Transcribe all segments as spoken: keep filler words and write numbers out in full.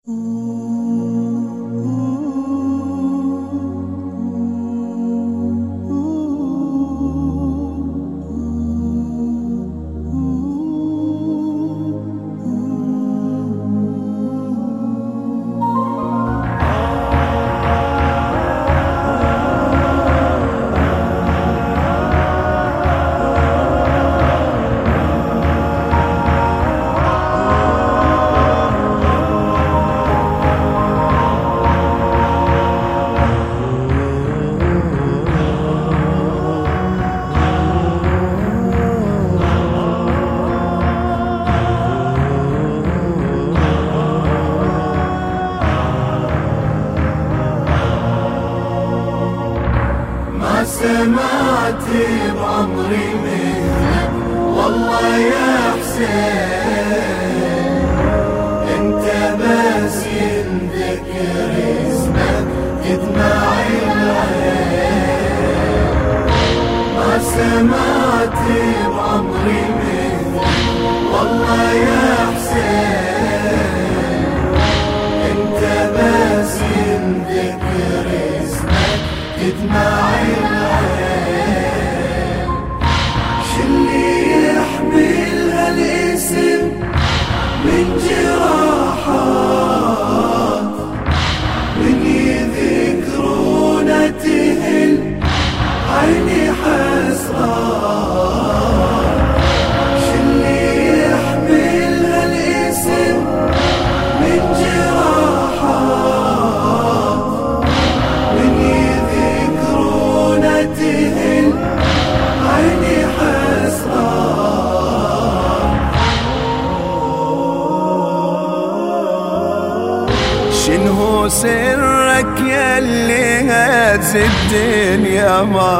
سمعت بعمري مثلك والله يا حسين، انت بس ينذكر اسمك تدمع العين. ما سمعت بعمري مثلك والله يا حسين، انت بس ينذكر اسمك تدمع العين. شلي يحمل هالاسم من جراحات، من يذكرون تهل عيني حسرات. شلي يحمل هالاسم من جراحات، من يذكرون تهل عيني حسرات. شنو سرك يلي هز الدنيا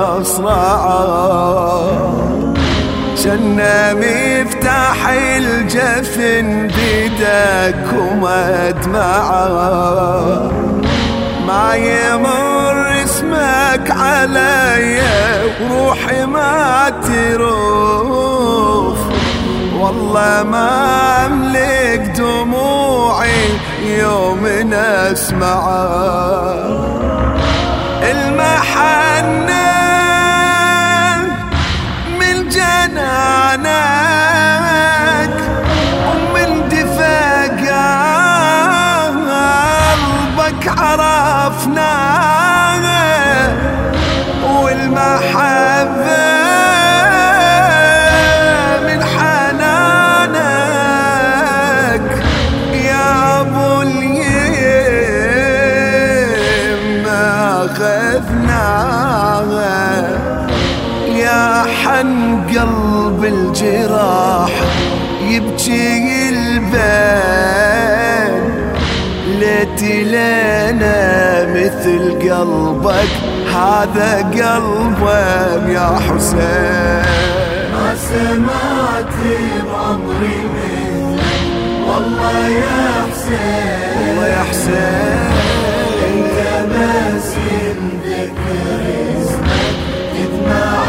مصرعة، شنا مفتاح الجفن بيدك ومدمعة. ما يمر اسمك علي وروحي ما تروف، والله ما املك دموعي يوم اسمعه. المحنة من جنانك ومن دفاق قلبك عرفناه، والمحبة من حنانك يا ابو اليم ما اخذناها. يا حن قلب الجراح يبكي البين، ليتي لنا مثل قلبك هذا قلبك يا حسين. ما سمعت بعمري مثلك والله يا حسين، والله يا حسين، انت بس ينذكر اسمك تدمع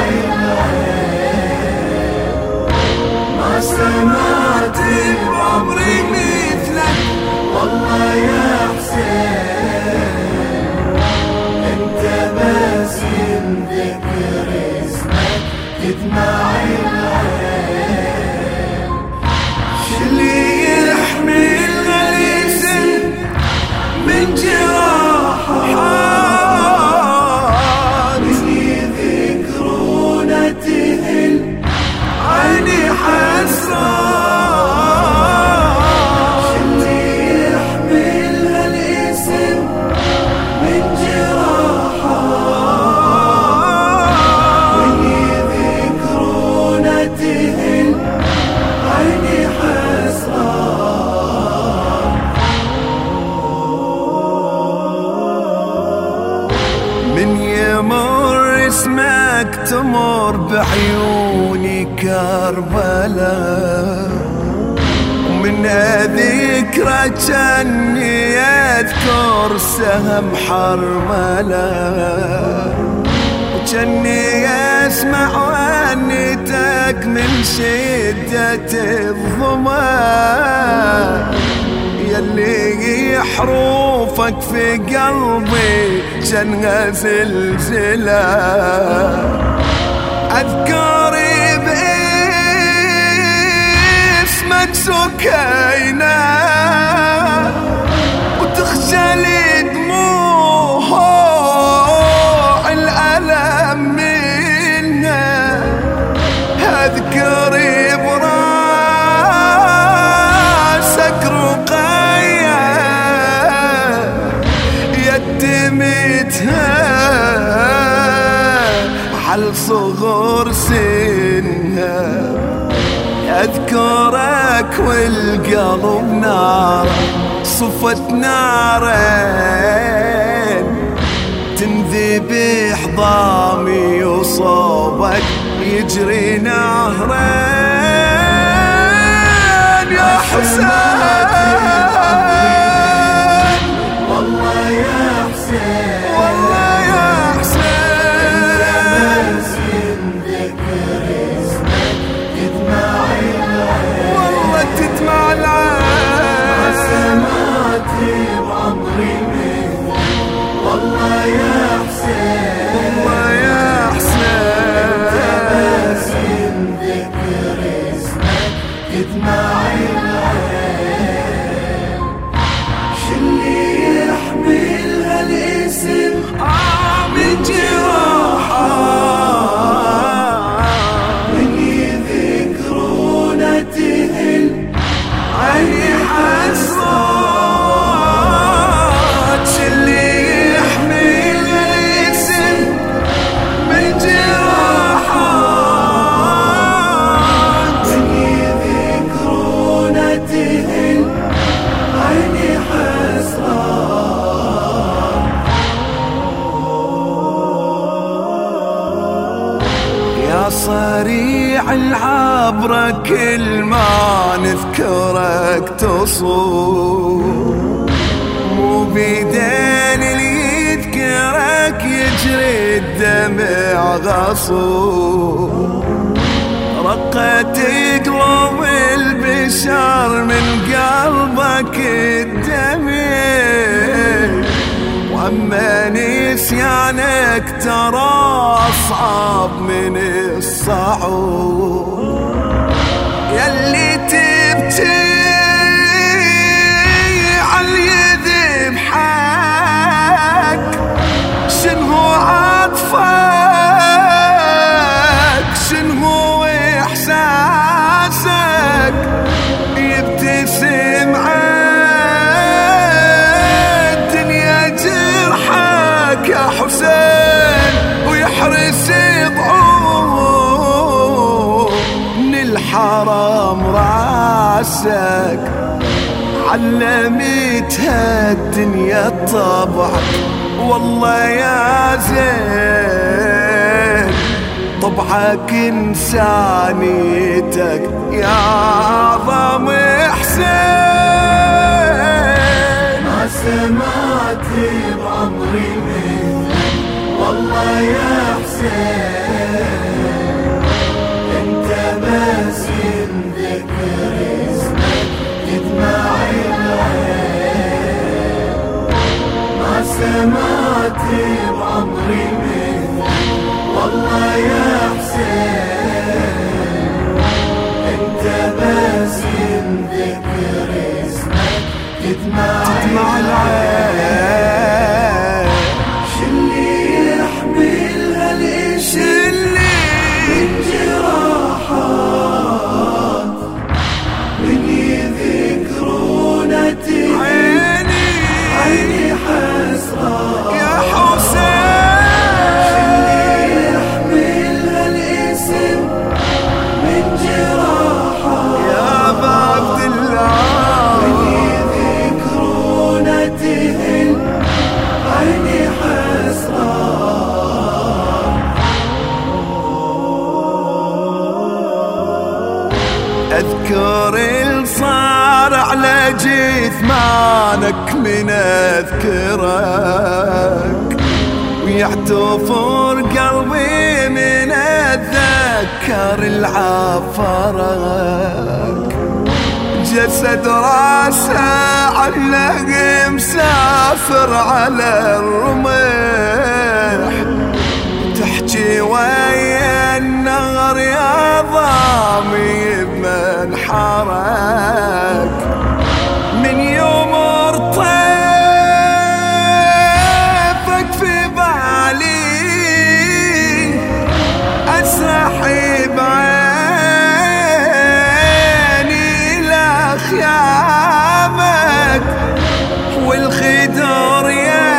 العين. ما سمعت بعمري مثلك والله يا حسين، انت بس ينذكر اسمك تدمع العين. شلي يحمل الاسم من جراحات، من يذكرون تهل عيني حسرات. شلي يحمل هالاسم من جراحات، من يذكرون تهل عيني حسرات. من يمر اسمك تمر بعيوني كربلاء، ومن ذكرى جني اذكر سهم حرملة، وجني اسمع ونتك من شدة الظما، يلي حروفك في قلبي جنها زلزلة. أذكاري باسمك سكينة وتخجلي دموع الألم منها. أذكاري براسك رقية يتمتها حل صغر سنها. أذكرك والقلب نار صفت نارين تنذبح ضامي وصوبك يجري نهرين. يا حسين والله يا حسين والله يا حسين ذكر اسمك تدمع العين والله تدمع العين. سمعتي بعمري منك والله يا حسين والله يا حسين تباسم ذكر اسمك تدمع العين. شلي يحمل هالاسم من جراحه من يذكرونه تهل عيني حسرات. شلي يحمل الاسم من جراحات من يذكرونه تهل عيني حسرات. يا صريع العبرة كل ما نذكرك تصور. مو بيدين اللي يذكرك يجري الدمع غصور. رقت قلوب البشر من قلبك الدمع. واما نسيانك ترى اصعب من الصعود. ياللي تبكي عاللي يذبحك شنو عطفك شنو احساسك. يبتسم عالدنيا جرحك يا حسين ويحرس ضعون الحرام راسك. علمتها الدنيا طبعك والله يا زين. طبعك إنسانيتك يا أعظم إحسان. ما سمعتي بعمري منك والله يا حسين. انت باسم ذكر اسمك تدمع العين. ما سمعتي بعمري منك والله يا حسين. انت باسم ذكر اسمك تدمع العين. شلي يحمل هالاسم من جراحات من يذكرونه عيني عيني حسرات. يا حسين شلي يحمل هالاسم من جراحات يا أبا عبد الله. من يذكرونه تهل عيني حسرات. أذكر الصار على جثمانك من أذكرك ويعتفر قلبي من أتذكر العفرك. جسد راسه علق مسافر على الرمح، تحكي ويا النهر يا ضامي بمنحرك، من يوم ارطيفك في بالي اسرحي بعيني لخيامك، والخدر يا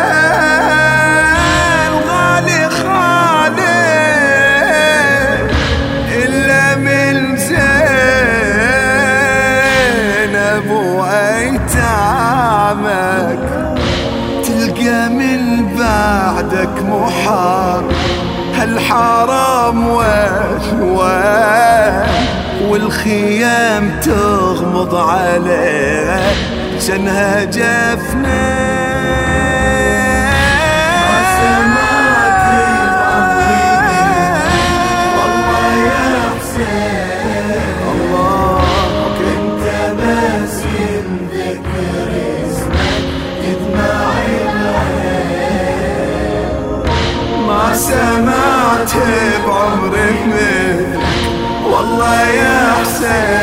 الغالي خالي إلا من زينب وأيتامك، تلقى من بعدك محام هالحرام وين، والخيام تغمض عليه جنها جفنه. ما سمعت والله يا حسين، الله انت بس ينذكر اسمك تدمع العين. ما سمعت بعمرك مثلك والله يا حسين.